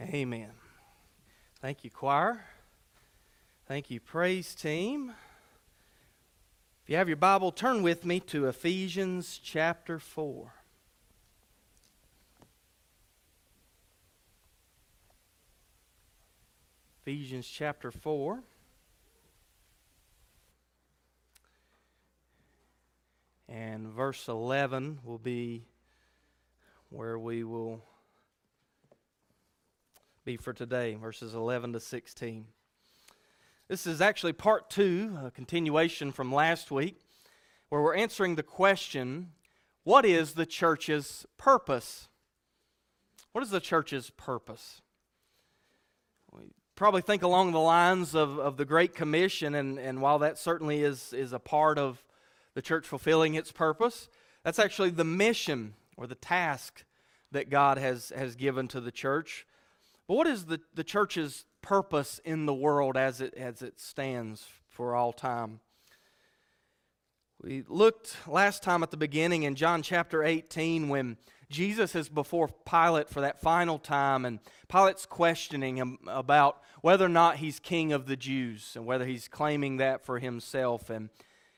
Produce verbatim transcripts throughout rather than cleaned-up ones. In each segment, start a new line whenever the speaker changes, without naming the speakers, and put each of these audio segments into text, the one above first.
Amen. Thank you, choir. Thank you, praise team. If you have your Bible, turn with me to Ephesians chapter four. Ephesians chapter four. And verse eleven will be where we will be for today, verses eleven to sixteen. This is actually part two, a continuation from last week, where we're answering the question, what is the church's purpose? What is the church's purpose? We probably think along the lines of, of the Great Commission, and, and while that certainly is, is a part of the church fulfilling its purpose, that's actually the mission or the task that God has, has given to the church. But what is the, the church's purpose in the world as it as it stands for all time? We looked last time at the beginning in John chapter eighteen when Jesus is before Pilate for that final time, and Pilate's questioning him about whether or not he's king of the Jews and whether he's claiming that for himself. And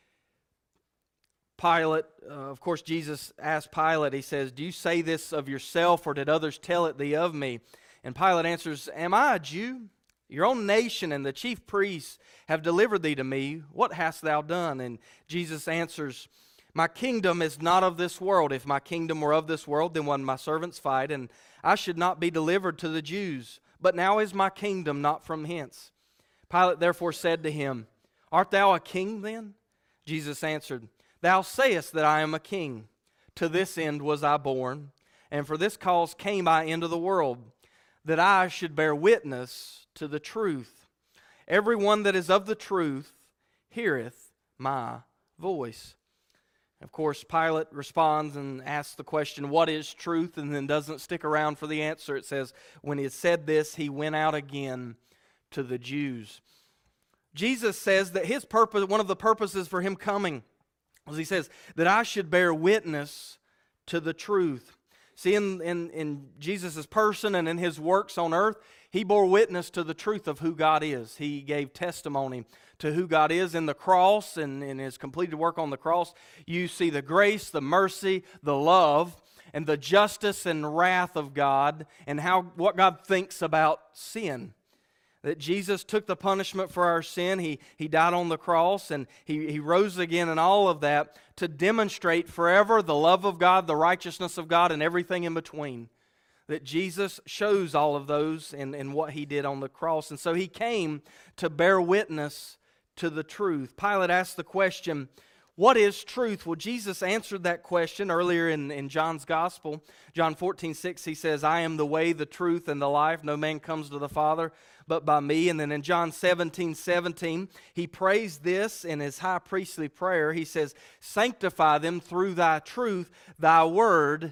Pilate, uh, of course, Jesus asked Pilate, he says, "Do you say this of yourself, or did others tell it thee of me?" And Pilate answers, "Am I a Jew? Your own nation and the chief priests have delivered thee to me. What hast thou done?" And Jesus answers, "My kingdom is not of this world. If my kingdom were of this world, then would my servants fight, and I should not be delivered to the Jews. But now is my kingdom not from hence." Pilate therefore said to him, "Art thou a king then?" Jesus answered, "Thou sayest that I am a king. To this end was I born, and for this cause came I into the world, that I should bear witness to the truth. Everyone that is of the truth heareth my voice." Of course, Pilate responds and asks the question, what is truth? And then doesn't stick around for the answer. It says, when he had said this, he went out again to the Jews. Jesus says that his purpose, one of the purposes for him coming, was he says, that I should bear witness to the truth. See, in, in, in Jesus' person and in his works on earth, he bore witness to the truth of who God is. He gave testimony to who God is. In the cross and in his completed work on the cross, you see the grace, the mercy, the love, and the justice and wrath of God, and how what God thinks about sin. That Jesus took the punishment for our sin. He, he died on the cross, and he, he rose again, and all of that to demonstrate forever the love of God, the righteousness of God, and everything in between. That Jesus shows all of those in, in what he did on the cross. And so he came to bear witness to the truth. Pilate asked the question, what is truth? Well, Jesus answered that question earlier in, in John's Gospel. John fourteen six, he says, "I am the way, the truth, and the life. No man comes to the Father but by me." And then in John seventeen seventeen, he prays this in his high priestly prayer. He says, "Sanctify them through thy truth. Thy word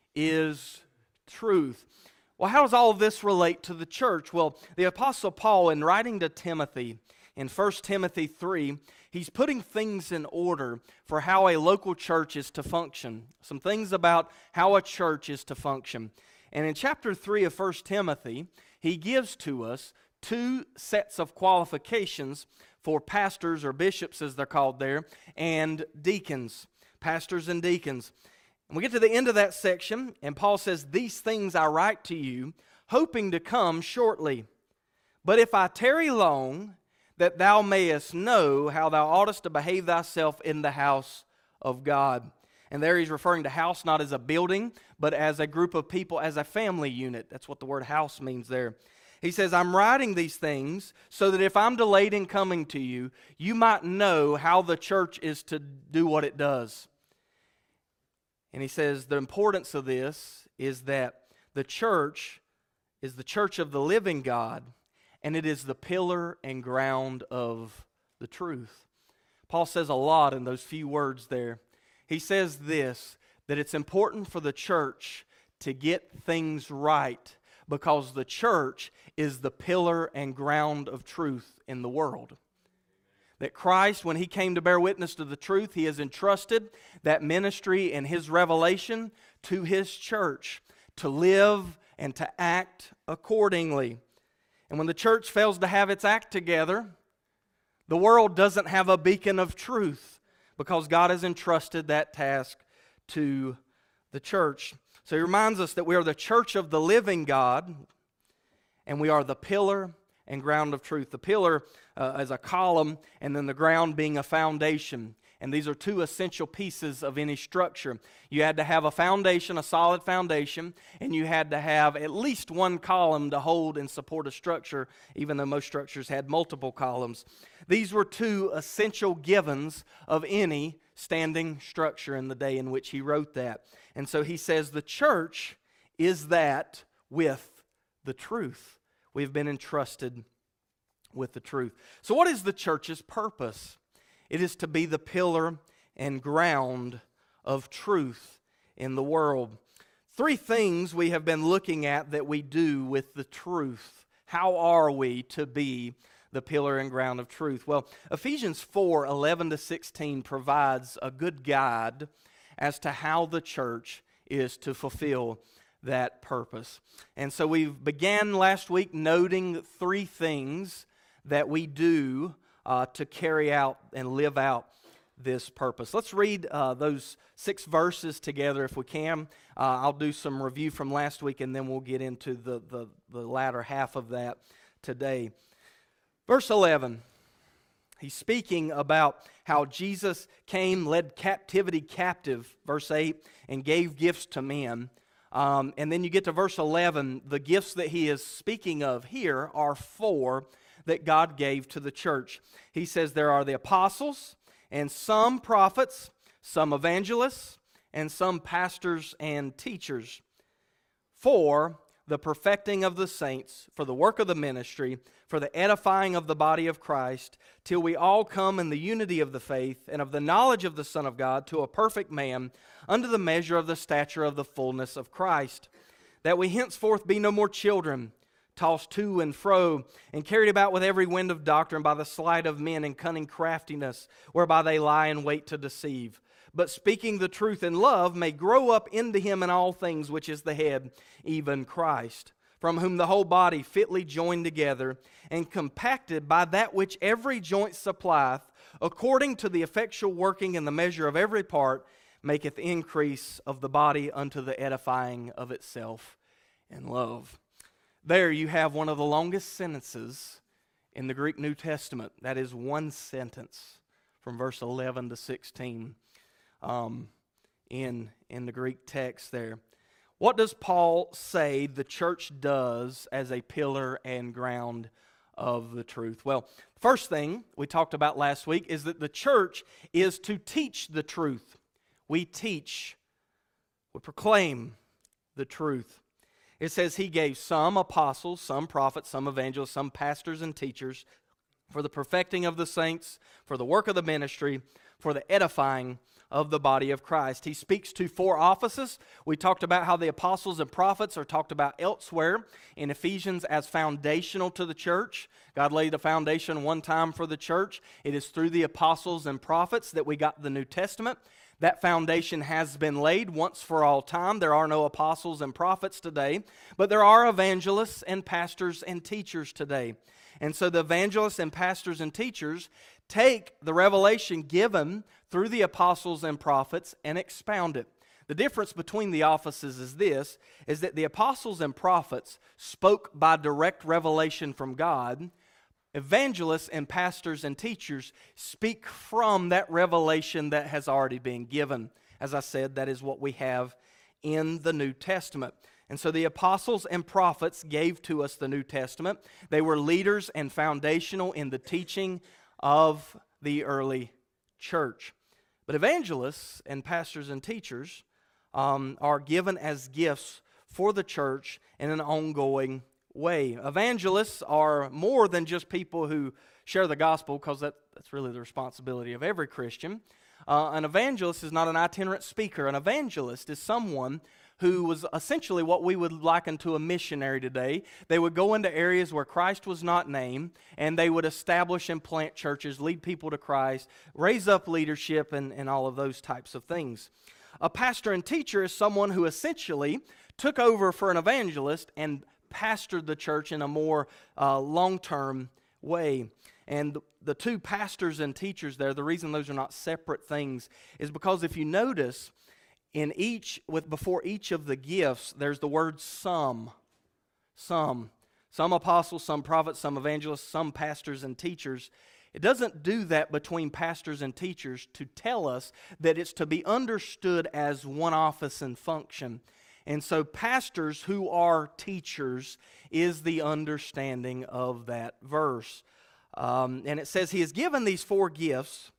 is truth." Well, how does all of this relate to the church? Well, the Apostle Paul, in writing to Timothy, in First Timothy three, he's putting things in order for how a local church is to function. Some things about how a church is to function. And in chapter three of First Timothy, he gives to us two sets of qualifications for pastors, or bishops as they're called there, and deacons, pastors and deacons. And we get to the end of that section, and Paul says, "These things I write to you, hoping to come shortly. But if I tarry long, that thou mayest know how thou oughtest to behave thyself in the house of God." And there he's referring to house not as a building, but as a group of people, as a family unit. That's what the word house means there. He says, "I'm writing these things so that if I'm delayed in coming to you, you might know how the church is to do what it does." And he says the importance of this is that the church is the church of the living God, and it is the pillar and ground of the truth. Paul says a lot in those few words there. He says this, that it's important for the church to get things right because the church is the pillar and ground of truth in the world. That Christ, when he came to bear witness to the truth, he has entrusted that ministry and his revelation to his church to live and to act accordingly. And when the church fails to have its act together, the world doesn't have a beacon of truth because God has entrusted that task to the church. So he reminds us that we are the church of the living God, and we are the pillar and ground of truth. The pillar uh, as a column, and then the ground being a foundation. And these are two essential pieces of any structure. You had to have a foundation, a solid foundation, and you had to have at least one column to hold and support a structure, even though most structures had multiple columns. These were two essential givens of any standing structure in the day in which he wrote that. And so he says the church is that with the truth. We've been entrusted with the truth. So what is the church's purpose? It is to be the pillar and ground of truth in the world. Three things we have been looking at that we do with the truth. How are we to be the pillar and ground of truth? Well, Ephesians four, eleven to sixteen provides a good guide as to how the church is to fulfill that purpose. And so we began last week noting three things that we do Uh, to carry out and live out this purpose. Let's read uh, those six verses together if we can. Uh, I'll do some review from last week and then we'll get into the, the, the latter half of that today. Verse eleven, he's speaking about how Jesus came, led captivity captive, verse eight, and gave gifts to men. Um, and then you get to verse eleven, the gifts that he is speaking of here are four that God gave to the church. He says there are the apostles, and some prophets, some evangelists, and some pastors and teachers, for the perfecting of the saints, for the work of the ministry, for the edifying of the body of Christ, till we all come in the unity of the faith and of the knowledge of the Son of God, to a perfect man, unto the measure of the stature of the fullness of Christ, that we henceforth be no more children, tossed to and fro, and carried about with every wind of doctrine by the sleight of men and cunning craftiness, whereby they lie in wait to deceive. But speaking the truth in love may grow up into him in all things, which is the head, even Christ, from whom the whole body fitly joined together and compacted by that which every joint supplieth, according to the effectual working in the measure of every part, maketh increase of the body unto the edifying of itself in love. There you have one of the longest sentences in the Greek New Testament. That is one sentence from verse eleven to sixteen um, in, in the Greek text there. What does Paul say the church does as a pillar and ground of the truth? Well, first thing we talked about last week is that the church is to teach the truth. We teach, we proclaim the truth. It says he gave some apostles, some prophets, some evangelists, some pastors and teachers for the perfecting of the saints, for the work of the ministry, for the edifying of the body of Christ. He speaks to four offices. We talked about how the apostles and prophets are talked about elsewhere in Ephesians as foundational to the church. God laid a foundation one time for the church. It is through the apostles and prophets that we got the New Testament. That foundation has been laid once for all time. There are no apostles and prophets today, but there are evangelists and pastors and teachers today. And so the evangelists and pastors and teachers take the revelation given through the apostles and prophets and expound it. The difference between the offices is this, is that the apostles and prophets spoke by direct revelation from God. Evangelists and pastors and teachers speak from that revelation that has already been given. As I said, that is what we have in the New Testament. And so the apostles and prophets gave to us the New Testament. They were leaders and foundational in the teaching of the early church. But evangelists and pastors and teachers um, are given as gifts for the church in an ongoing way. Evangelists are more than just people who share the gospel, because that, that's really the responsibility of every Christian. Uh, an evangelist is not an itinerant speaker. An evangelist is someone who was essentially what we would liken to a missionary today. They would go into areas where Christ was not named, and they would establish and plant churches, lead people to Christ, raise up leadership, and, and all of those types of things. A pastor and teacher is someone who essentially took over for an evangelist and pastored the church in a more uh, long-term way. And the, the two pastors and teachers there, the reason those are not separate things is because if you notice, in each, with before each of the gifts, there's the word some. Some. Some apostles, some prophets, some evangelists, some pastors and teachers. It doesn't do that between pastors and teachers to tell us that it's to be understood as one office and function. And so pastors who are teachers is the understanding of that verse. Um, and it says he has given these four gifts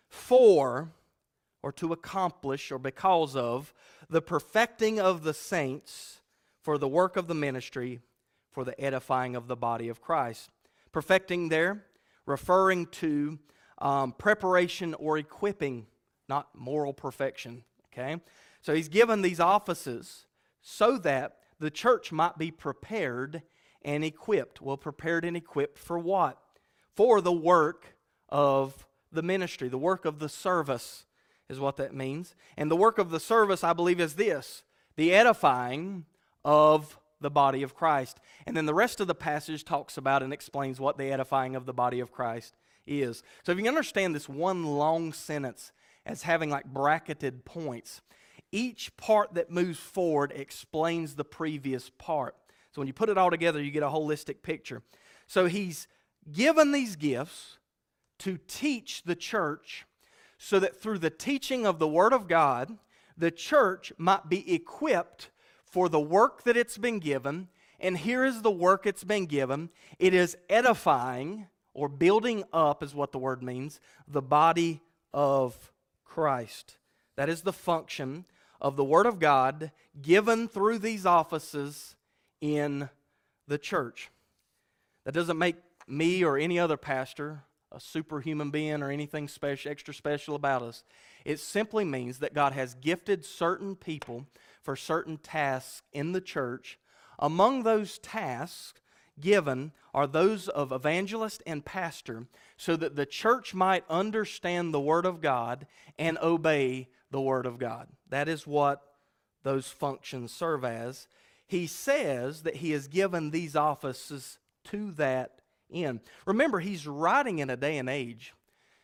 for, or to accomplish, or because of, the perfecting of the saints for the work of the ministry, for the edifying of the body of Christ. Perfecting there, referring to um, preparation or equipping, not moral perfection. Okay? So he's given these offices so that the church might be prepared and equipped. Well, prepared and equipped for what? For the work of the ministry, the work of the service is what that means. And the work of the service, I believe, is this: the edifying of the body of Christ. And then the rest of the passage talks about and explains what the edifying of the body of Christ is. So if you can understand this one long sentence as having like bracketed points, each part that moves forward explains the previous part. So when you put it all together, you get a holistic picture. So he's given these gifts to teach the church so that through the teaching of the Word of God, the church might be equipped for the work that it's been given. And here is the work it's been given. It is edifying, or building up is what the word means, the body of Christ. That is the function of the Word of God given through these offices in the church. That doesn't make me or any other pastor a superhuman being or anything special, extra special about us. It simply means that God has gifted certain people for certain tasks in the church. Among those tasks given are those of evangelist and pastor, so that the church might understand the Word of God and obey the Word of God. That is what those functions serve as. He says that he has given these offices to that end. Remember, he's writing in a day and age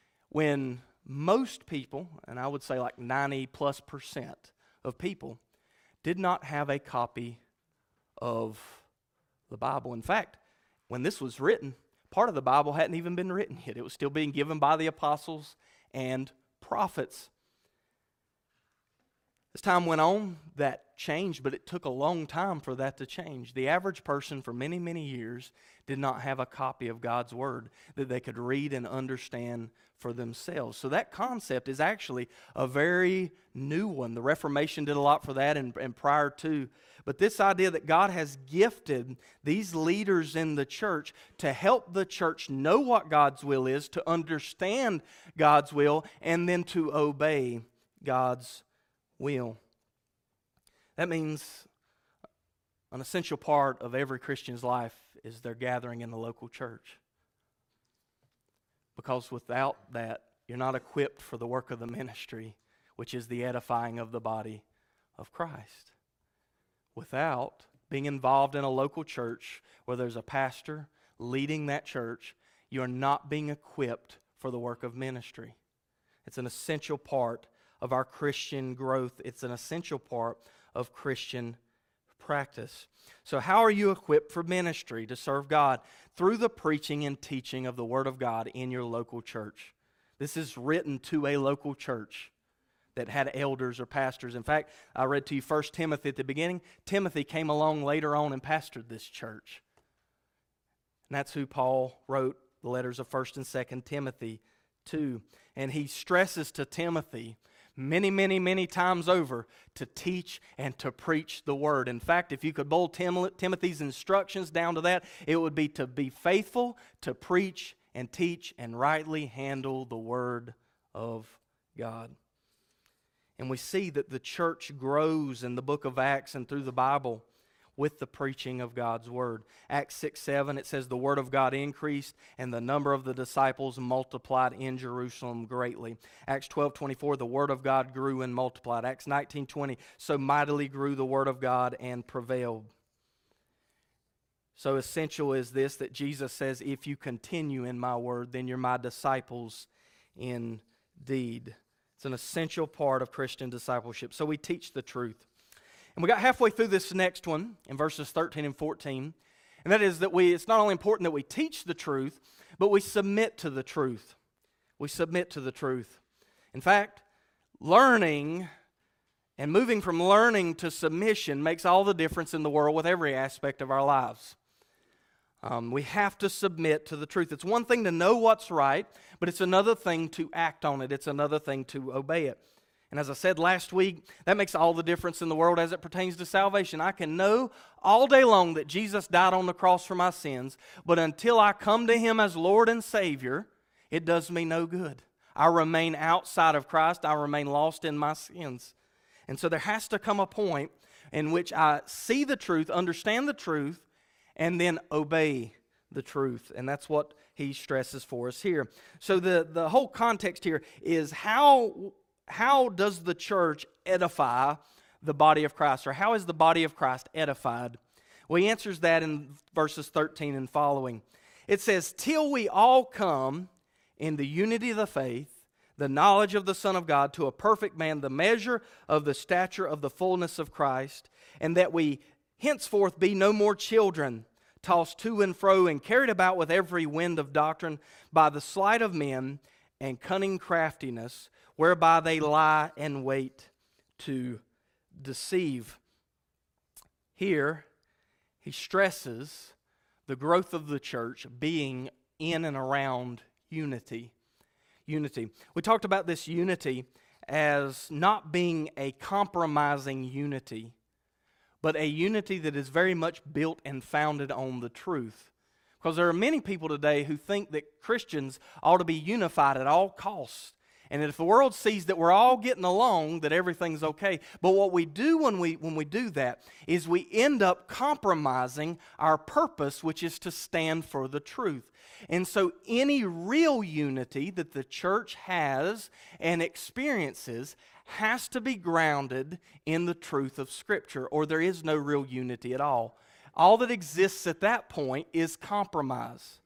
when most people, and I would say like ninety plus percent of people, did not have a copy of the Bible. In fact, when this was written, part of the Bible hadn't even been written yet. It was still being given by the apostles and prophets. As time went on, that changed, but it took a long time for that to change. The average person for many, many years did not have a copy of God's Word that they could read and understand for themselves. So that concept is actually a very new one. The Reformation did a lot for that and, and prior to. But this idea that God has gifted these leaders in the church to help the church know what God's will is, to understand God's will, and then to obey God's will. That means an essential part of every Christian's life is their gathering in the local church. Because without that, you're not equipped for the work of the ministry, which is the edifying of the body of Christ. Without being involved in a local church where there's a pastor leading that church, you're not being equipped for the work of ministry. It's an essential part of our Christian growth. It's an essential part of Christian practice. So how are you equipped for ministry to serve God? Through the preaching and teaching of the Word of God in your local church. This is written to a local church that had elders or pastors. In fact, I read to you First Timothy at the beginning. Timothy came along later on and pastored this church. And that's who Paul wrote the letters of First and Second Timothy to. And he stresses to Timothy many, many, many times over to teach and to preach the Word. In fact, if you could boil Tim- Timothy's instructions down to that, it would be to be faithful, to preach and teach and rightly handle the Word of God. And we see that the church grows in the book of Acts and through the Bible. with the preaching of God's word. Acts six seven, it says, the word of God increased, and the number of the disciples multiplied in Jerusalem greatly. Acts twelve twenty-four, the word of God grew and multiplied. Acts nineteen twenty, so mightily grew the word of God and prevailed. So essential is this, that Jesus says, if you continue in my word, then you're my disciples indeed. It's an essential part of Christian discipleship. So we teach the truth. And we got halfway through this next one in verses thirteen and fourteen. And that is that we, it's not only important that we teach the truth, but we submit to the truth. We submit to the truth. In fact, learning and moving from learning to submission makes all the difference in the world with every aspect of our lives. Um, we have to submit to the truth. It's one thing to know what's right, but it's another thing to act on it. It's another thing to obey it. And as I said last week, that makes all the difference in the world as it pertains to salvation. I can know all day long that Jesus died on the cross for my sins, but until I come to Him as Lord and Savior, it does me no good. I remain outside of Christ. I remain lost in my sins. And so there has to come a point in which I see the truth, understand the truth, and then obey the truth. And that's what he stresses for us here. So the, the whole context here is how, how does the church edify the body of Christ? Or how is the body of Christ edified? Well, he answers that in verses thirteen and following. It says, till we all come in the unity of the faith, the knowledge of the Son of God, to a perfect man, the measure of the stature of the fullness of Christ, and that we henceforth be no more children, tossed to and fro and carried about with every wind of doctrine by the sleight of men and cunning craftiness, whereby they lie and wait to deceive. Here, he stresses the growth of the church being in and around unity. Unity. We talked about this unity as not being a compromising unity, but a unity that is very much built and founded on the truth. Because there are many people today who think that Christians ought to be unified at all costs. And that if the world sees that we're all getting along, that everything's okay. But what we do when we when we do that is we end up compromising our purpose, which is to stand for the truth. And so any real unity that the church has and experiences has to be grounded in the truth of Scripture, or there is no real unity at all. All that exists at that point is compromise.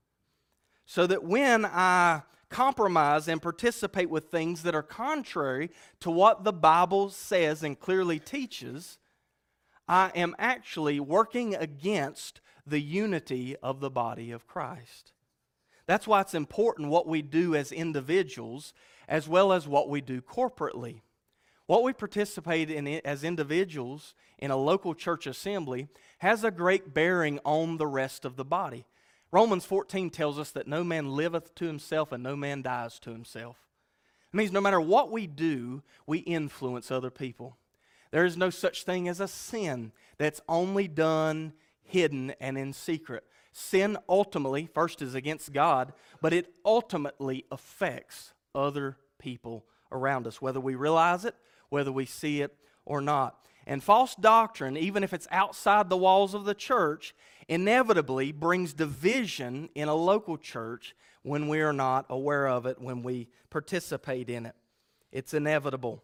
So that when I compromise and participate with things that are contrary to what the Bible says and clearly teaches, I am actually working against the unity of the body of Christ. That's why it's important what we do as individuals as well as what we do corporately. What we participate in as individuals in a local church assembly has a great bearing on the rest of the body. Romans fourteen tells us that no man liveth to himself and no man dies to himself. It means no matter what we do, we influence other people. There is no such thing as a sin that's only done hidden and in secret. Sin ultimately, first is against God, but it ultimately affects other people around us, whether we realize it, whether we see it or not. And false doctrine, even if it's outside the walls of the church, inevitably brings division in a local church when we are not aware of it, when we participate in it. It's inevitable.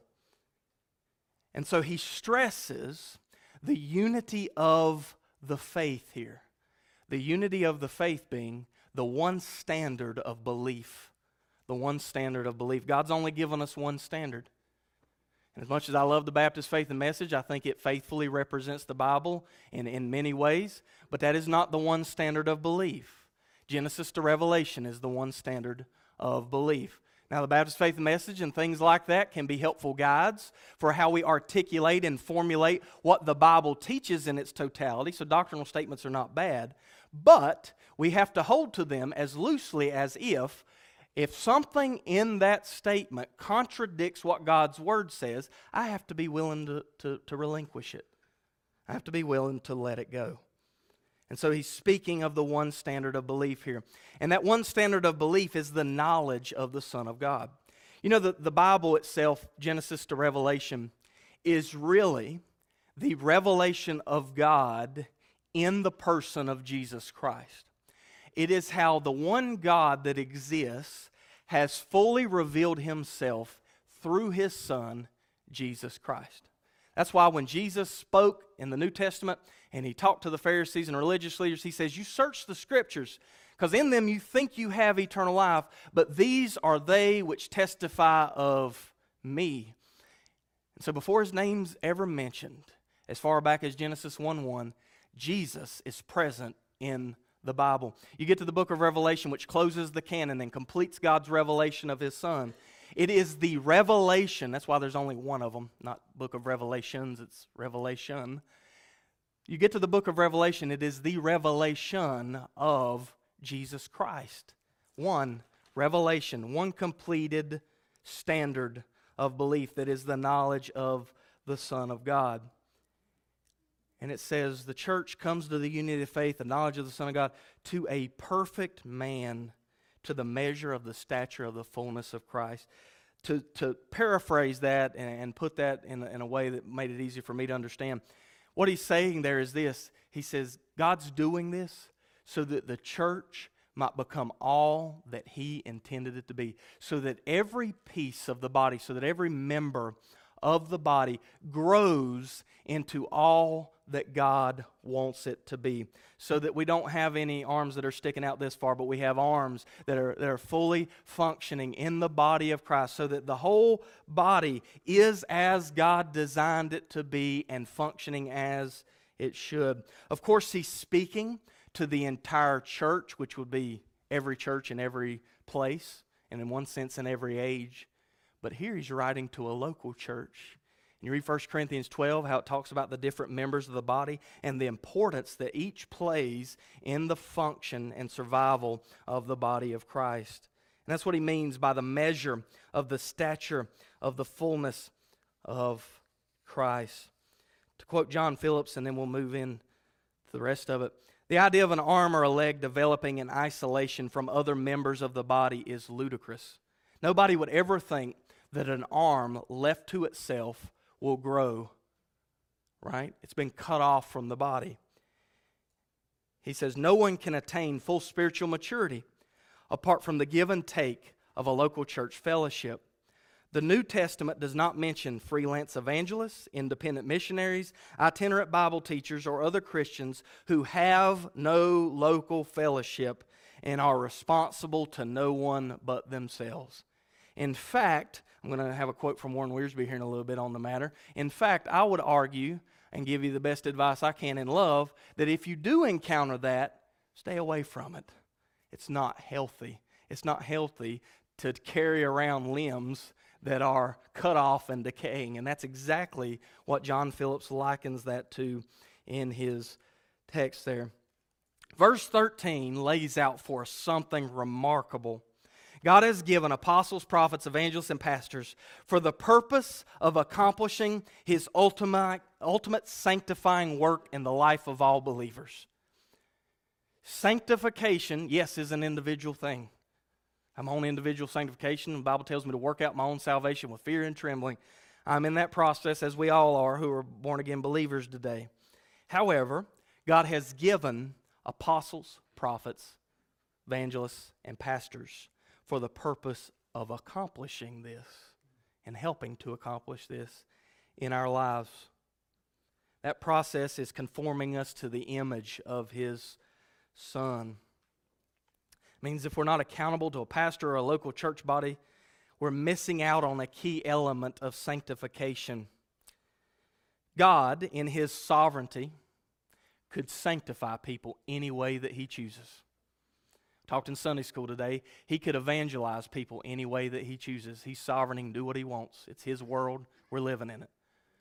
And so he stresses the unity of the faith here. The unity of the faith being the one standard of belief. The one standard of belief. God's only given us one standard. And as much as I love the Baptist Faith and Message, I think it faithfully represents the Bible in, in many ways, but that is not the one standard of belief. Genesis to Revelation is the one standard of belief. Now, the Baptist Faith and Message and things like that can be helpful guides for how we articulate and formulate what the Bible teaches in its totality, so doctrinal statements are not bad, but we have to hold to them as loosely as if If something in that statement contradicts what God's Word says, I have to be willing to, to, to relinquish it. I have to be willing to let it go. And so he's speaking of the one standard of belief here. And that one standard of belief is the knowledge of the Son of God. You know, the, the Bible itself, Genesis to Revelation, is really the revelation of God in the person of Jesus Christ. It is how the one God that exists has fully revealed himself through his Son, Jesus Christ. That's why when Jesus spoke in the New Testament and he talked to the Pharisees and religious leaders, he says, you search the Scriptures, because in them you think you have eternal life, but these are they which testify of me. And so before his name's ever mentioned, as far back as Genesis one one, Jesus is present in the Bible. You get to the book of Revelation, which closes the canon and completes God's revelation of his Son. It is the revelation, that's why there's only one of them, not book of Revelations, it's Revelation. You get to the book of Revelation, it is the revelation of Jesus Christ. One revelation, one completed standard of belief that is the knowledge of the Son of God. And it says, the church comes to the unity of faith, the knowledge of the Son of God, to a perfect man, to the measure of the stature of the fullness of Christ. To, to paraphrase that and, and put that in, in a way that made it easy for me to understand, what he's saying there is this. He says, God's doing this so that the church might become all that he intended it to be. So that every piece of the body, so that every member of the body grows into all that God wants it to be. So that we don't have any arms that are sticking out this far, but we have arms that are, that are fully functioning in the body of Christ. So that the whole body is as God designed it to be and functioning as it should. Of course, he's speaking to the entire church, which would be every church in every place, and in one sense in every age. But here he's writing to a local church. And you read First Corinthians twelve, how it talks about the different members of the body and the importance that each plays in the function and survival of the body of Christ. And that's what he means by the measure of the stature of the fullness of Christ. To quote John Phillips, and then we'll move in to the rest of it. The idea of an arm or a leg developing in isolation from other members of the body is ludicrous. Nobody would ever think that an arm left to itself will grow, right? It's been cut off from the body. He says, no one can attain full spiritual maturity apart from the give and take of a local church fellowship. The New Testament does not mention freelance evangelists, independent missionaries, itinerant Bible teachers, or other Christians who have no local fellowship and are responsible to no one but themselves. In fact, I'm going to have a quote from Warren Wiersbe here in a little bit on the matter. In fact, I would argue and give you the best advice I can in love that if you do encounter that, stay away from it. It's not healthy. It's not healthy to carry around limbs that are cut off and decaying. And that's exactly what John Phillips likens that to in his text there. Verse thirteen lays out for us something remarkable. God has given apostles, prophets, evangelists, and pastors for the purpose of accomplishing his ultimate, ultimate sanctifying work in the life of all believers. Sanctification, yes, is an individual thing. I'm on individual sanctification. The Bible tells me to work out my own salvation with fear and trembling. I'm in that process, as we all are who are born-again believers today. However, God has given apostles, prophets, evangelists, and pastors for the purpose of accomplishing this and helping to accomplish this in our lives. That process is conforming us to the image of his Son. It means if we're not accountable to a pastor or a local church body, we're missing out on a key element of sanctification. God, in his sovereignty, could sanctify people any way that he chooses. Talked in Sunday school today. He could evangelize people any way that he chooses. He's sovereign. He can do what he wants. It's his world. We're living in it.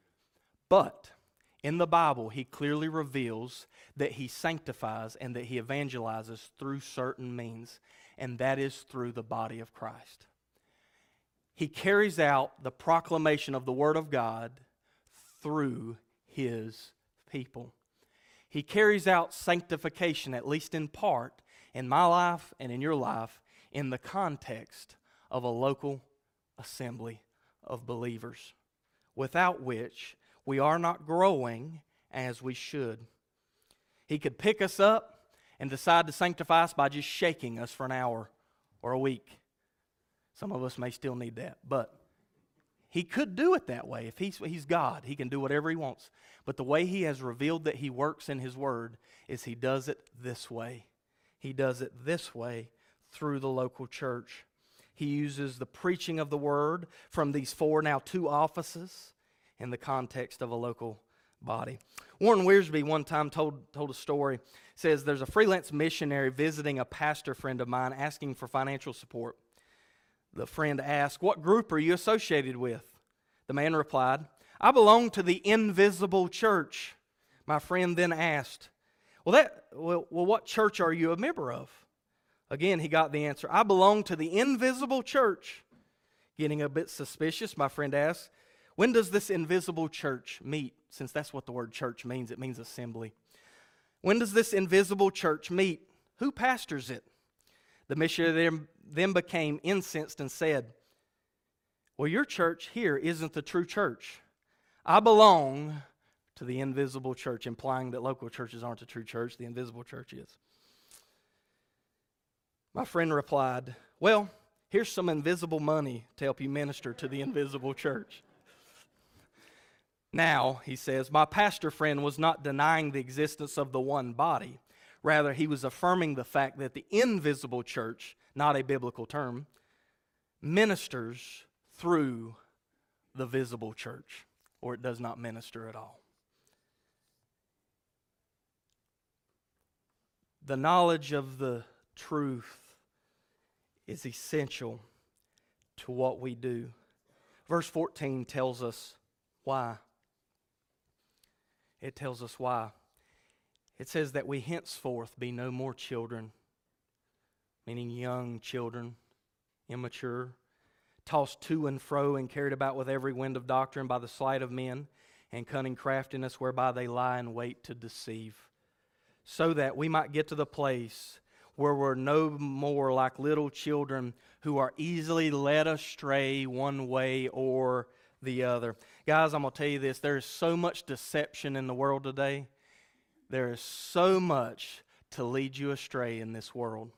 But in the Bible, he clearly reveals that he sanctifies and that he evangelizes through certain means, and that is through the body of Christ. He carries out the proclamation of the Word of God through his people. He carries out sanctification, at least in part, in my life and in your life, in the context of a local assembly of believers, without which we are not growing as we should. He could pick us up and decide to sanctify us by just shaking us for an hour or a week. Some of us may still need that, but He could do it that way. If he's, he's God, He can do whatever He wants. But the way He has revealed that He works in His Word is He does it this way. He does it this way through the local church. He uses the preaching of the Word from these four, now two offices in the context of a local body. Warren Wiersbe one time told, told a story. It says, there's a freelance missionary visiting a pastor friend of mine asking for financial support. The friend asked, what group are you associated with? The man replied, I belong to the invisible church. My friend then asked, well, that, well, well, what church are you a member of? Again, he got the answer, I belong to the invisible church. Getting a bit suspicious, my friend asked, when does this invisible church meet? Since that's what the word church means, it means assembly. When does this invisible church meet? Who pastors it? The missionary then became incensed and said, well, your church here isn't the true church. I belong to the invisible church, implying that local churches aren't the true church, the invisible church is. My friend replied, well, here's some invisible money to help you minister to the invisible church. Now, he says, my pastor friend was not denying the existence of the one body. Rather, he was affirming the fact that the invisible church, not a biblical term, ministers through the visible church, or it does not minister at all. The knowledge of the truth is essential to what we do. Verse fourteen tells us why. It tells us why. It says that we henceforth be no more children, meaning young children, immature, tossed to and fro and carried about with every wind of doctrine by the sleight of men and cunning craftiness whereby they lie in wait to deceive, so that we might get to the place where we're no more like little children who are easily led astray one way or the other. Guys, I'm going to tell you this. There is so much deception in the world today. There is so much to lead you astray in this world.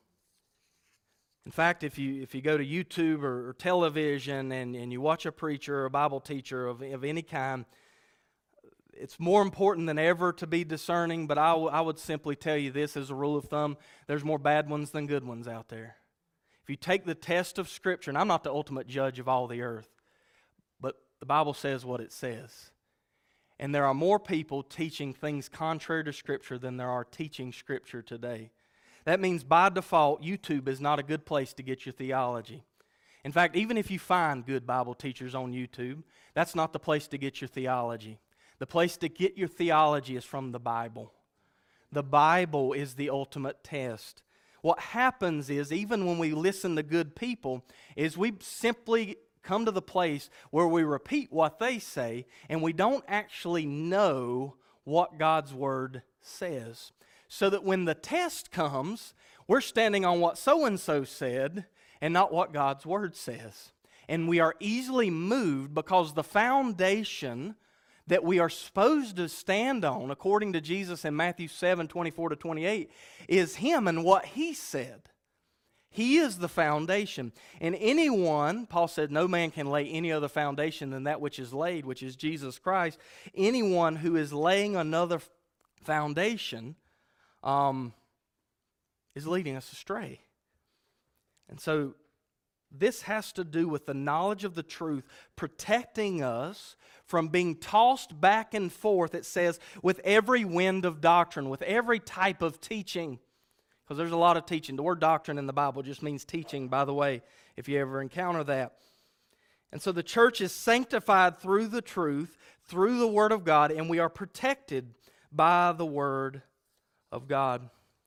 In fact, if you if you go to YouTube or, or television and, and you watch a preacher or a Bible teacher of, of any kind, it's more important than ever to be discerning, but I, w- I would simply tell you this as a rule of thumb, there's more bad ones than good ones out there. If you take the test of Scripture, and I'm not the ultimate judge of all the earth, but the Bible says what it says. And there are more people teaching things contrary to Scripture than there are teaching Scripture today. That means by default, YouTube is not a good place to get your theology. In fact, even if you find good Bible teachers on YouTube, that's not the place to get your theology. The place to get your theology is from the Bible. The Bible is the ultimate test. What happens is, even when we listen to good people, is we simply come to the place where we repeat what they say and we don't actually know what God's Word says. So that when the test comes, we're standing on what so-and-so said and not what God's Word says. And we are easily moved because the foundation that we are supposed to stand on, according to Jesus in Matthew seven, twenty-four to twenty-eight, is Him and what He said. He is the foundation. And anyone, Paul said, no man can lay any other foundation than that which is laid, which is Jesus Christ. Anyone who is laying another foundation um, is leading us astray. And so this has to do with the knowledge of the truth, protecting us from being tossed back and forth, it says, with every wind of doctrine, with every type of teaching. Because there's a lot of teaching. The word doctrine in the Bible just means teaching, by the way, if you ever encounter that. And so the church is sanctified through the truth, through the Word of God, and we are protected by the Word of God.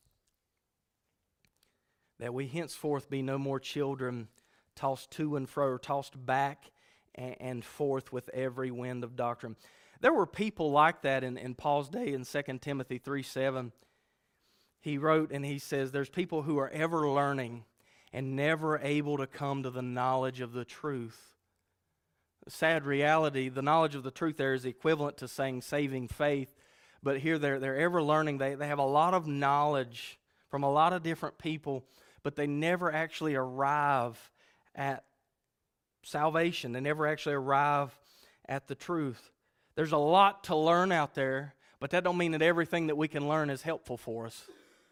That we henceforth be no more children, tossed to and fro, tossed back and forth with every wind of doctrine. There were people like that in, in Paul's day in Second Timothy three seven. He wrote and he says, there's people who are ever learning and never able to come to the knowledge of the truth. Sad reality, the knowledge of the truth there is equivalent to saying saving faith. But here they're, they're ever learning. They, they have a lot of knowledge from a lot of different people, but they never actually arrive at salvation. They never actually arrive at the truth. There's a lot to learn out there, but that don't mean that everything that we can learn is helpful for us.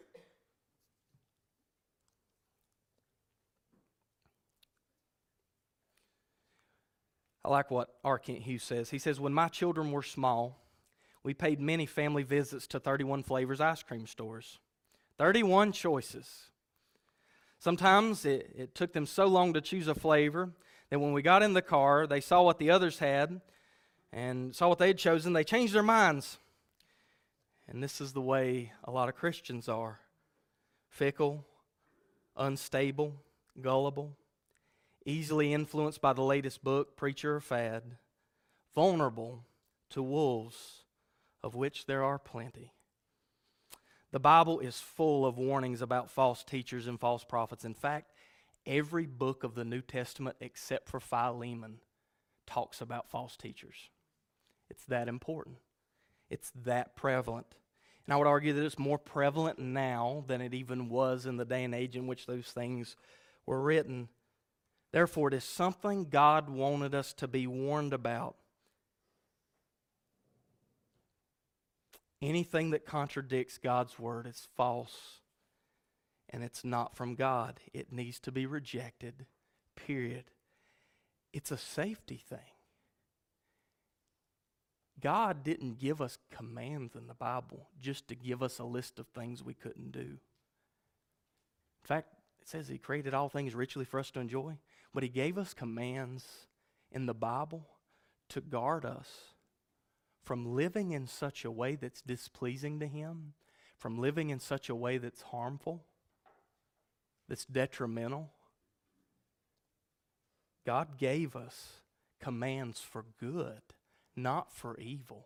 I like what R. Kent Hughes says. He says, when my children were small, we paid many family visits to thirty-one Flavors ice cream stores. thirty-one choices. Sometimes it, it took them so long to choose a flavor that when we got in the car, they saw what the others had and saw what they had chosen. They changed their minds. And this is the way a lot of Christians are. Fickle, unstable, gullible, easily influenced by the latest book, preacher, or fad, vulnerable to wolves, of which there are plenty. The Bible is full of warnings about false teachers and false prophets. In fact, every book of the New Testament except for Philemon talks about false teachers. It's that important. It's that prevalent. And I would argue that it's more prevalent now than it even was in the day and age in which those things were written. Therefore, it is something God wanted us to be warned about. Anything that contradicts God's word is false, and it's not from God. It needs to be rejected, period. It's a safety thing. God didn't give us commands in the Bible just to give us a list of things we couldn't do. In fact, it says He created all things richly for us to enjoy, but He gave us commands in the Bible to guard us from living in such a way that's displeasing to Him, from living in such a way that's harmful, that's detrimental. God gave us commands for good, not for evil.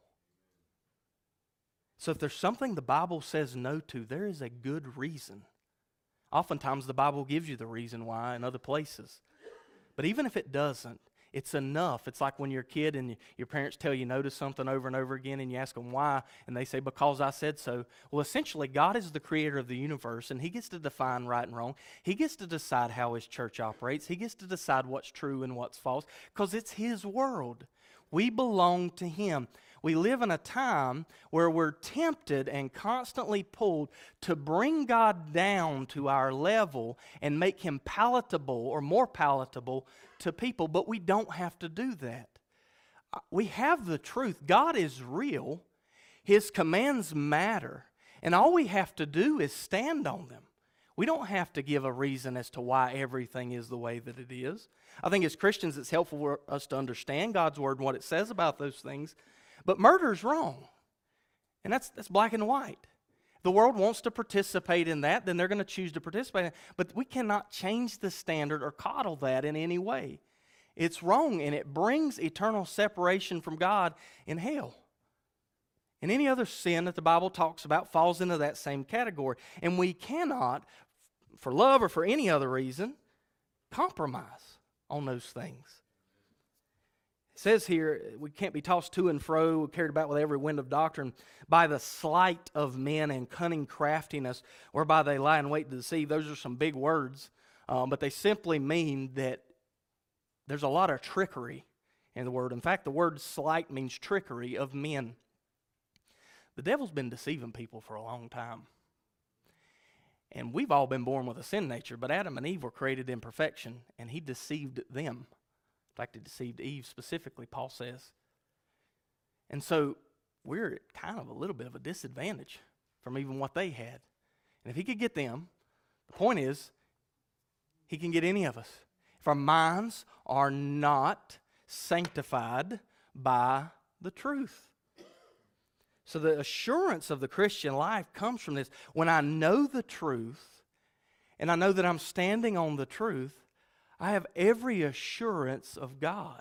So if there's something the Bible says no to, there is a good reason. Oftentimes the Bible gives you the reason why in other places. But even if it doesn't, it's enough. It's like when you're a kid and your parents tell you no to something over and over again and you ask them why, and they say, because I said so. Well, essentially, God is the creator of the universe, and He gets to define right and wrong. He gets to decide how His church operates. He gets to decide what's true and what's false, because it's His world. We belong to Him. We live in a time where we're tempted and constantly pulled to bring God down to our level and make Him palatable or more palatable to people, but we don't have to do that. We have the truth. God is real. His commands matter, and all we have to do is stand on them. We don't have to give a reason as to why everything is the way that it is. I think as Christians it's helpful for us to understand God's Word and what it says about those things. But murder's wrong. And that's that's black and white. If the world wants to participate in that, then they're going to choose to participate in it. But we cannot change the standard or coddle that in any way. It's wrong, and it brings eternal separation from God in hell. And any other sin that the Bible talks about falls into that same category. And we cannot, for love or for any other reason, compromise on those things. It says here, we can't be tossed to and fro, carried about with every wind of doctrine, by the sleight of men and cunning craftiness, whereby they lie in wait to deceive. Those are some big words, um, but they simply mean that there's a lot of trickery in the word. In fact, the word sleight means trickery of men. The devil's been deceiving people for a long time. And we've all been born with a sin nature, but Adam and Eve were created in perfection, and he deceived them. In fact, he deceived Eve specifically, Paul says. And so we're at kind of a little bit of a disadvantage from even what they had. And if he could get them, the point is, he can get any of us. If our minds are not sanctified by the truth. So the assurance of the Christian life comes from this. When I know the truth, and I know that I'm standing on the truth, I have every assurance of God.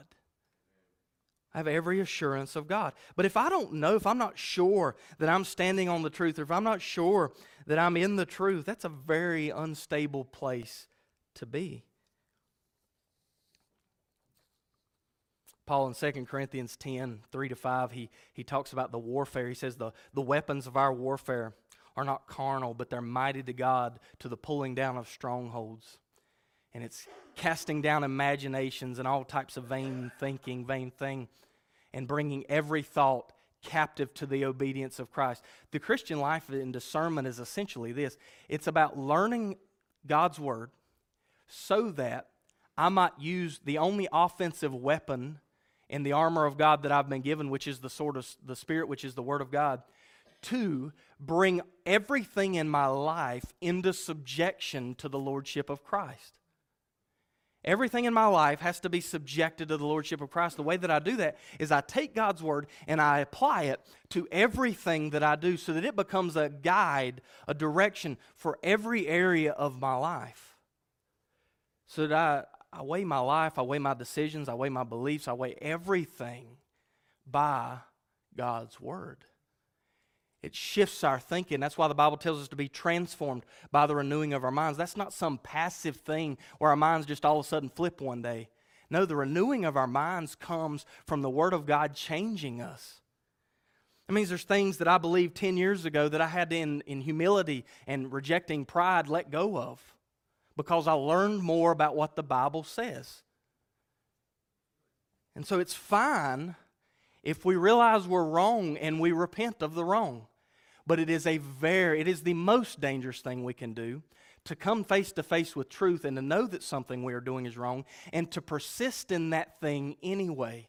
I have every assurance of God. But if I don't know, if I'm not sure that I'm standing on the truth, or if I'm not sure that I'm in the truth, that's a very unstable place to be. Paul in Second Corinthians ten, three to five, he, he talks about the warfare. He says the, the weapons of our warfare are not carnal, but they're mighty to God to the pulling down of strongholds. And it's casting down imaginations and all types of vain thinking, vain thing, and bringing every thought captive to the obedience of Christ. The Christian life in discernment is essentially this. It's about learning God's Word so that I might use the only offensive weapon in the armor of God that I've been given, which is the sword of the Spirit, which is the Word of God, to bring everything in my life into subjection to the Lordship of Christ. Everything in my life has to be subjected to the Lordship of Christ. The way that I do that is I take God's Word and I apply it to everything that I do so that it becomes a guide, a direction for every area of my life. So that I, I weigh my life, I weigh my decisions, I weigh my beliefs, I weigh everything by God's Word. It shifts our thinking. That's why the Bible tells us to be transformed by the renewing of our minds. That's not some passive thing where our minds just all of a sudden flip one day. No, the renewing of our minds comes from the Word of God changing us. That means there's things that I believed ten years ago that I had to, in, in humility and rejecting pride, let go of because I learned more about what the Bible says. And so it's fine if we realize we're wrong and we repent of the wrong. But it is a very, it is the most dangerous thing we can do to come face to face with truth and to know that something we are doing is wrong and to persist in that thing anyway.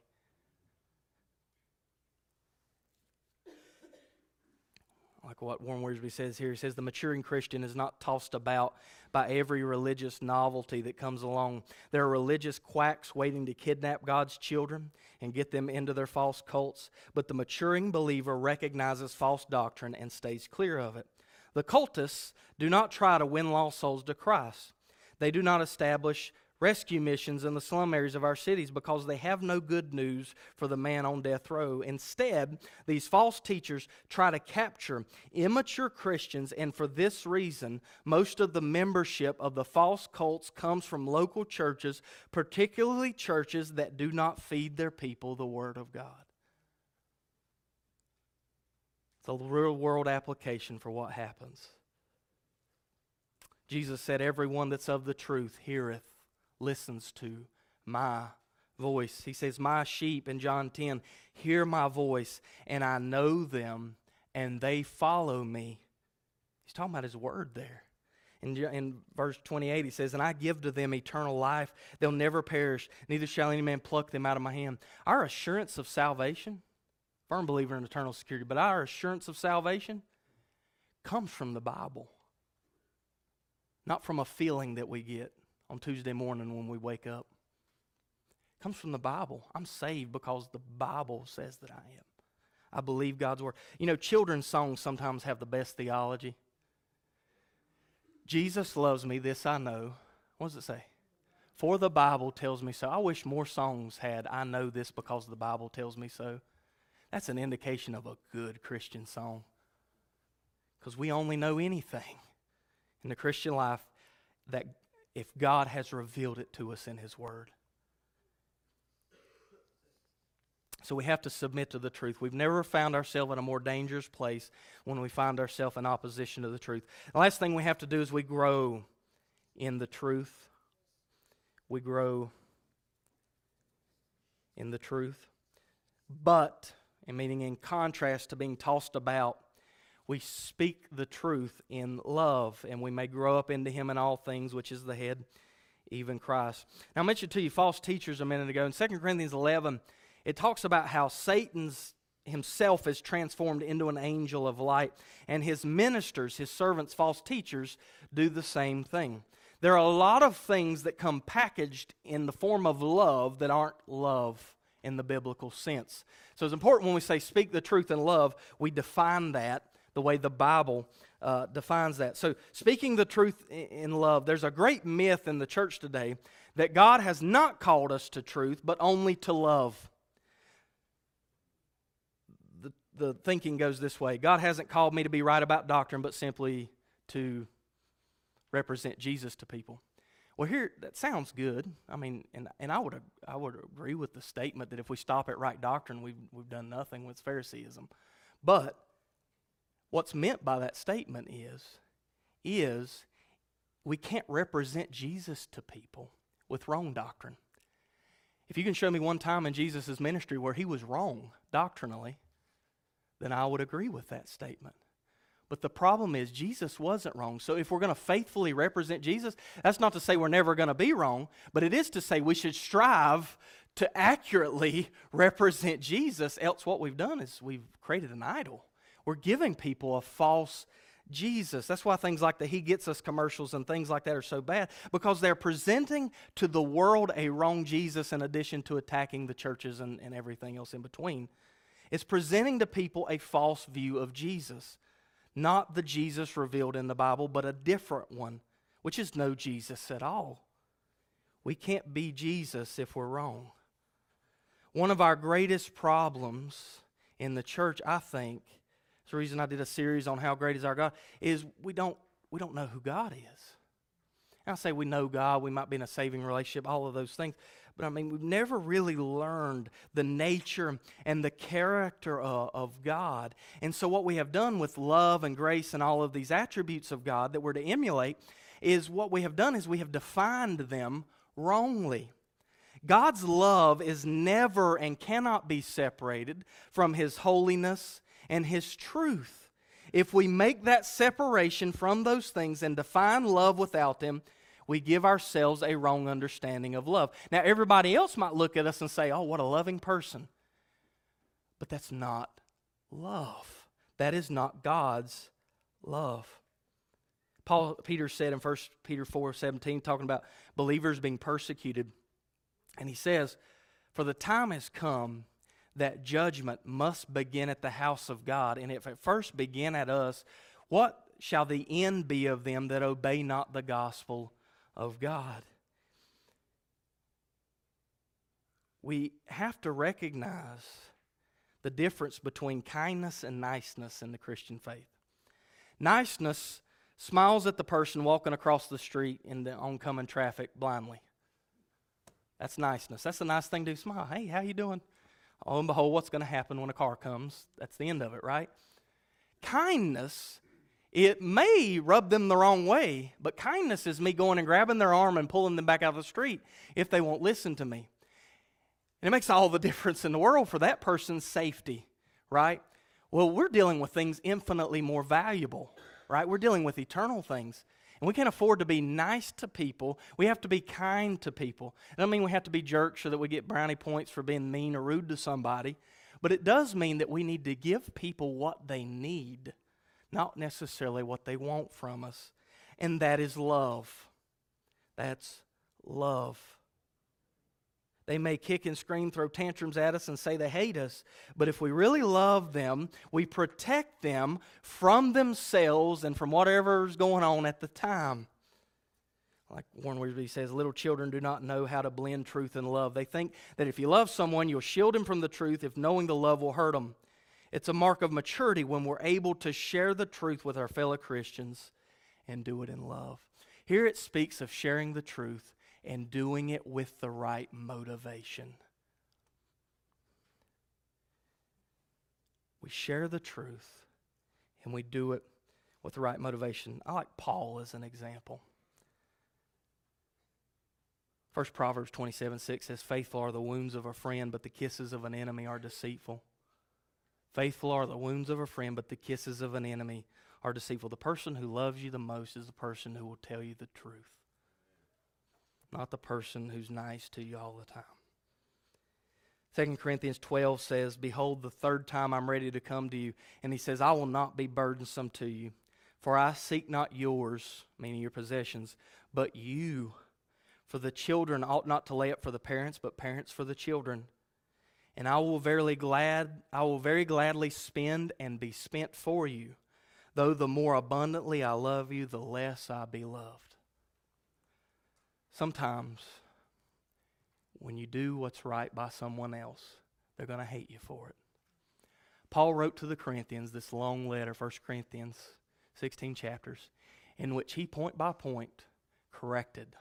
Like what Warren Wiersbe says here, he says, the maturing Christian is not tossed about by every religious novelty that comes along. There are religious quacks waiting to kidnap God's children and get them into their false cults, but the maturing believer recognizes false doctrine and stays clear of it. The cultists do not try to win lost souls to Christ. They do not establish rescue missions in the slum areas of our cities because they have no good news for the man on death row. Instead, these false teachers try to capture immature Christians, and for this reason, most of the membership of the false cults comes from local churches, particularly churches that do not feed their people the Word of God. It's a real-world application for what happens. Jesus said, everyone that's of the truth heareth, listens to my voice. He says, my sheep in John ten hear my voice, and I know them, and they follow me. He's talking about His Word there. In, in verse twenty-eight, he says, and I give to them eternal life. They'll never perish, neither shall any man pluck them out of my hand. Our assurance of salvation, firm believer in eternal security, but our assurance of salvation comes from the Bible, not from a feeling that we get on Tuesday morning when we wake up. It comes from the Bible. I'm saved because the Bible says that I am. I believe God's Word. You know, children's songs sometimes have the best theology. Jesus loves me, this I know. What does it say? For the Bible tells me so. I wish more songs had, I know this because the Bible tells me so. That's an indication of a good Christian song. Because we only know anything in the Christian life that if God has revealed it to us in His Word. So we have to submit to the truth. We've never found ourselves in a more dangerous place when we find ourselves in opposition to the truth. The last thing we have to do is we grow in the truth. We grow in the truth. But, and meaning in contrast to being tossed about, we speak the truth in love, and we may grow up into Him in all things, which is the head, even Christ. Now, I mentioned to you false teachers a minute ago. In Second Corinthians eleven, it talks about how Satan's himself is transformed into an angel of light, and his ministers, his servants, false teachers, do the same thing. There are a lot of things that come packaged in the form of love that aren't love in the biblical sense. So it's important when we say speak the truth in love, we define that the way the Bible uh, defines that. So speaking the truth in love, there's a great myth in the church today that God has not called us to truth, but only to love. The, the thinking goes this way: God hasn't called me to be right about doctrine, but simply to represent Jesus to people. Well, here, that sounds good. I mean, and, and I would I would agree with the statement that if we stop at right doctrine, we've, we've done nothing with Phariseeism. But what's meant by that statement is, is we can't represent Jesus to people with wrong doctrine. If you can show me one time in Jesus' ministry where he was wrong doctrinally, then I would agree with that statement. But the problem is Jesus wasn't wrong. So if we're going to faithfully represent Jesus, that's not to say we're never going to be wrong, but it is to say we should strive to accurately represent Jesus, else what we've done is we've created an idol. We're giving people a false Jesus. That's why things like the He Gets Us commercials and things like that are so bad, because they're presenting to the world a wrong Jesus in addition to attacking the churches and, and everything else in between. It's presenting to people a false view of Jesus. Not the Jesus revealed in the Bible, but a different one, which is no Jesus at all. We can't be Jesus if we're wrong. One of our greatest problems in the church, I think, it's the reason I did a series on how great is our God, is we don't we don't know who God is. And I say we know God, we might be in a saving relationship, all of those things. But I mean, we've never really learned the nature and the character of, of God. And so what we have done with love and grace and all of these attributes of God that we're to emulate is what we have done is we have defined them wrongly. God's love is never and cannot be separated from His holiness and His truth. If we make that separation from those things and define love without them, we give ourselves a wrong understanding of love. Now, everybody else might look at us and say, oh, what a loving person. But that's not love. That is not God's love. Paul, Peter said in First Peter four seventeen, talking about believers being persecuted, and he says, for the time has come that judgment must begin at the house of God. And if it first begin at us, what shall the end be of them that obey not the gospel of God? We have to recognize the difference between kindness and niceness in the Christian faith. Niceness smiles at the person walking across the street in the oncoming traffic blindly. That's niceness. That's a nice thing to do. Smile. Hey, how you doing? Oh, and behold, what's going to happen when a car comes? That's the end of it, right? Kindness, it may rub them the wrong way, but kindness is me going and grabbing their arm and pulling them back out of the street if they won't listen to me. And it makes all the difference in the world for that person's safety, right? Well, we're dealing with things infinitely more valuable, right? We're dealing with eternal things. And we can't afford to be nice to people. We have to be kind to people. It doesn't mean we have to be jerks so that we get brownie points for being mean or rude to somebody. But it does mean that we need to give people what they need, not necessarily what they want from us. And that is love. That's love. They may kick and scream, throw tantrums at us, and say they hate us. But if we really love them, we protect them from themselves and from whatever's going on at the time. Like Warren Wiersbe says, little children do not know how to blend truth and love. They think that if you love someone, you'll shield him from the truth if knowing the love will hurt them. It's a mark of maturity when we're able to share the truth with our fellow Christians and do it in love. Here it speaks of sharing the truth and doing it with the right motivation. We share the truth and we do it with the right motivation. I like Paul as an example. First Proverbs twenty-seven six says, faithful are the wounds of a friend, but the kisses of an enemy are deceitful. Faithful are the wounds of a friend, but the kisses of an enemy are deceitful. The person who loves you the most is the person who will tell you the truth, not the person who's nice to you all the time. Second Corinthians twelve says, behold, the third time I'm ready to come to you. And he says, I will not be burdensome to you, for I seek not yours, meaning your possessions, but you. For the children ought not to lay up for the parents, but parents for the children. And I will verily glad, I will very gladly spend and be spent for you, though the more abundantly I love you, the less I be loved. Sometimes, when you do what's right by someone else, they're going to hate you for it. Paul wrote to the Corinthians this long letter, First Corinthians, sixteen chapters, in which he point by point corrected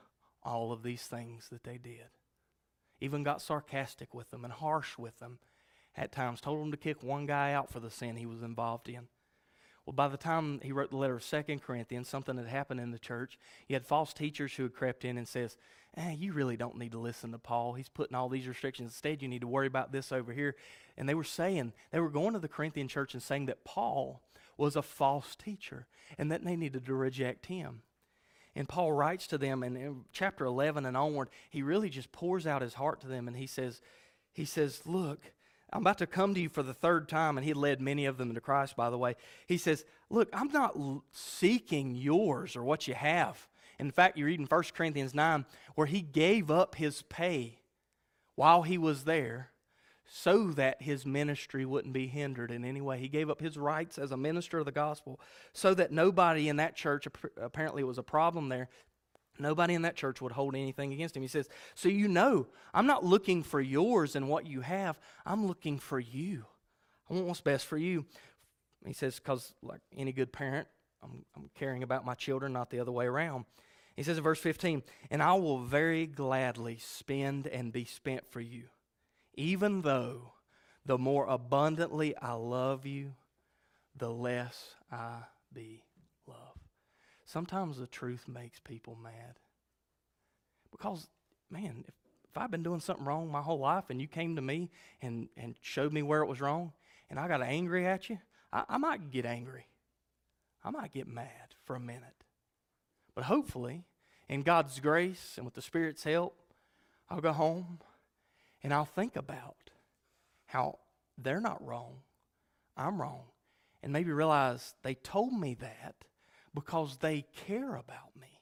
all of these things that they did. Even got sarcastic with them and harsh with them at times. Told them to kick one guy out for the sin he was involved in. Well, by the time he wrote the letter of Second Corinthians, something had happened in the church. You had false teachers who had crept in and says, eh, you really don't need to listen to Paul. He's putting all these restrictions. Instead, you need to worry about this over here. And they were saying, they were going to the Corinthian church and saying that Paul was a false teacher and that they needed to reject him. And Paul writes to them, and in chapter eleven and onward, he really just pours out his heart to them, and he says, he says, look, I'm about to come to you for the third time, and he led many of them to Christ, by the way. He says, look, I'm not l- seeking yours or what you have. In fact, you read in First Corinthians nine, where he gave up his pay while he was there so that his ministry wouldn't be hindered in any way. He gave up his rights as a minister of the gospel so that nobody in that church, apparently it was a problem there, nobody in that church would hold anything against him. He says, so you know, I'm not looking for yours and what you have. I'm looking for you. I want what's best for you. He says, because like any good parent, I'm, I'm caring about my children, not the other way around. He says in verse fifteen, and I will very gladly spend and be spent for you, even though the more abundantly I love you, the less I be loved. Sometimes the truth makes people mad. Because, man, if, if I've been doing something wrong my whole life and you came to me and, and showed me where it was wrong and I got angry at you, I, I might get angry. I might get mad for a minute. But hopefully, in God's grace and with the Spirit's help, I'll go home and I'll think about how they're not wrong, I'm wrong, and maybe realize they told me that because they care about me,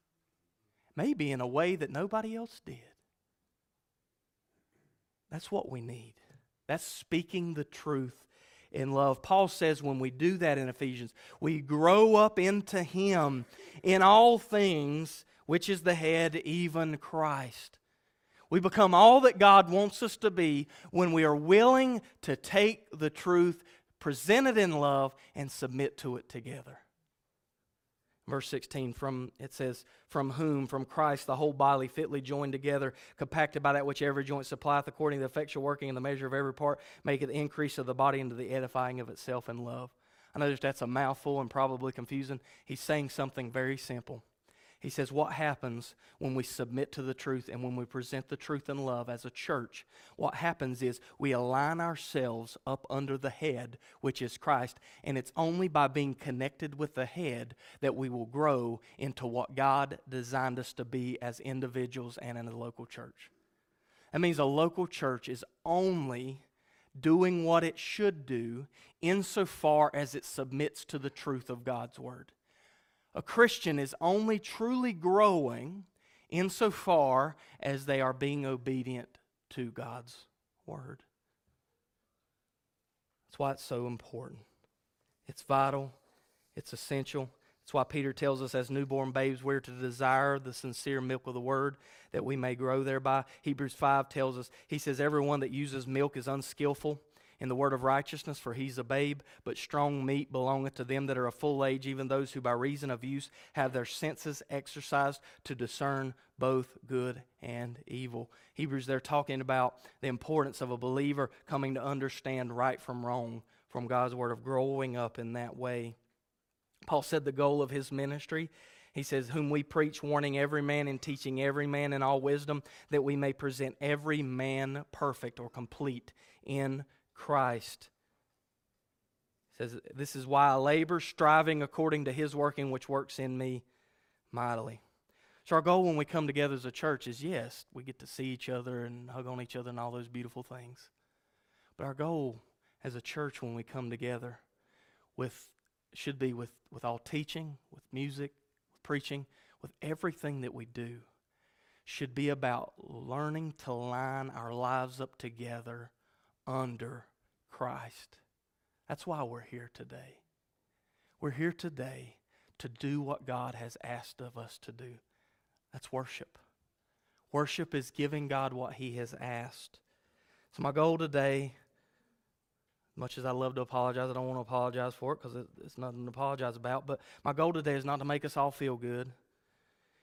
maybe in a way that nobody else did. That's what we need. That's speaking the truth in love. Paul says when we do that in Ephesians, we grow up into Him in all things, which is the head, even Christ. We become all that God wants us to be when we are willing to take the truth, present it in love, and submit to it together. Verse sixteen, from it says, from whom, from Christ, the whole body fitly joined together, compacted by that which every joint supplieth, according to the effectual working in the measure of every part, maketh the increase of the body into the edifying of itself in love. I know that's a mouthful and probably confusing. He's saying something very simple. He says what happens when we submit to the truth and when we present the truth in love as a church, what happens is we align ourselves up under the head, which is Christ, and it's only by being connected with the head that we will grow into what God designed us to be as individuals and in a local church. That means a local church is only doing what it should do insofar as it submits to the truth of God's Word. A Christian is only truly growing insofar as they are being obedient to God's Word. That's why it's so important. It's vital. It's essential. That's why Peter tells us as newborn babes we're to desire the sincere milk of the Word that we may grow thereby. Hebrews five tells us, he says, everyone that uses milk is unskillful in the word of righteousness, for he's a babe, but strong meat belongeth to them that are of full age, even those who by reason of use have their senses exercised to discern both good and evil. Hebrews, they're talking about the importance of a believer coming to understand right from wrong from God's Word, of growing up in that way. Paul said the goal of his ministry, he says, whom we preach, warning every man and teaching every man in all wisdom, that we may present every man perfect or complete in Christ. He says, this is why I labor, striving according to His working, which works in me mightily. So our goal when we come together as a church is, yes, we get to see each other and hug on each other and all those beautiful things. But our goal as a church when we come together with should be with, with all teaching, with music, with preaching, with everything that we do, should be about learning to line our lives up together under Christ. That's why we're here today. We're here today to do what God has asked of us to do. That's worship. Worship is giving God what He has asked. So my goal today, much as I love to apologize, I don't want to apologize for it because it's nothing to apologize about, but my goal today is not to make us all feel good.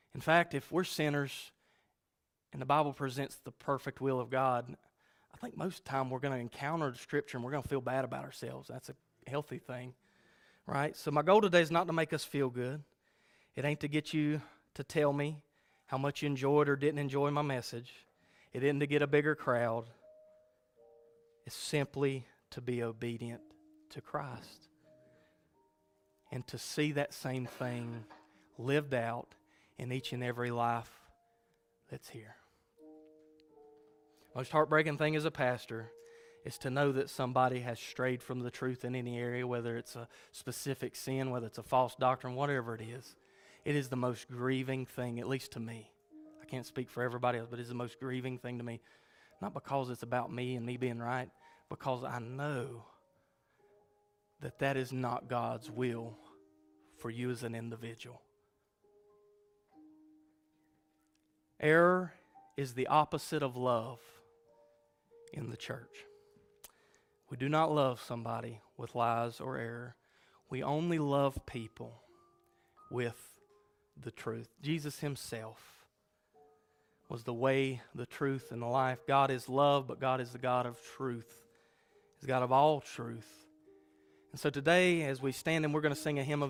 In fact, if we're sinners and the Bible presents the perfect will of God, I think most of the time we're going to encounter the Scripture and we're going to feel bad about ourselves. That's a healthy thing, right? So my goal today is not to make us feel good. It ain't to get you to tell me how much you enjoyed or didn't enjoy my message. It isn't to get a bigger crowd. It's simply to be obedient to Christ and to see that same thing lived out in each and every life that's here. Most heartbreaking thing as a pastor is to know that somebody has strayed from the truth in any area, whether it's a specific sin, whether it's a false doctrine, whatever it is. It is the most grieving thing, at least to me. I can't speak for everybody else, but it's the most grieving thing to me. Not because it's about me and me being right, because I know that that is not God's will for you as an individual. Error is the opposite of love in the church. We do not love somebody with lies or error. We only love people with the truth. Jesus himself was the way, the truth, and the life. God is love, but God is the God of truth. He's God of all truth. And so today, as we stand and we're going to sing a hymn of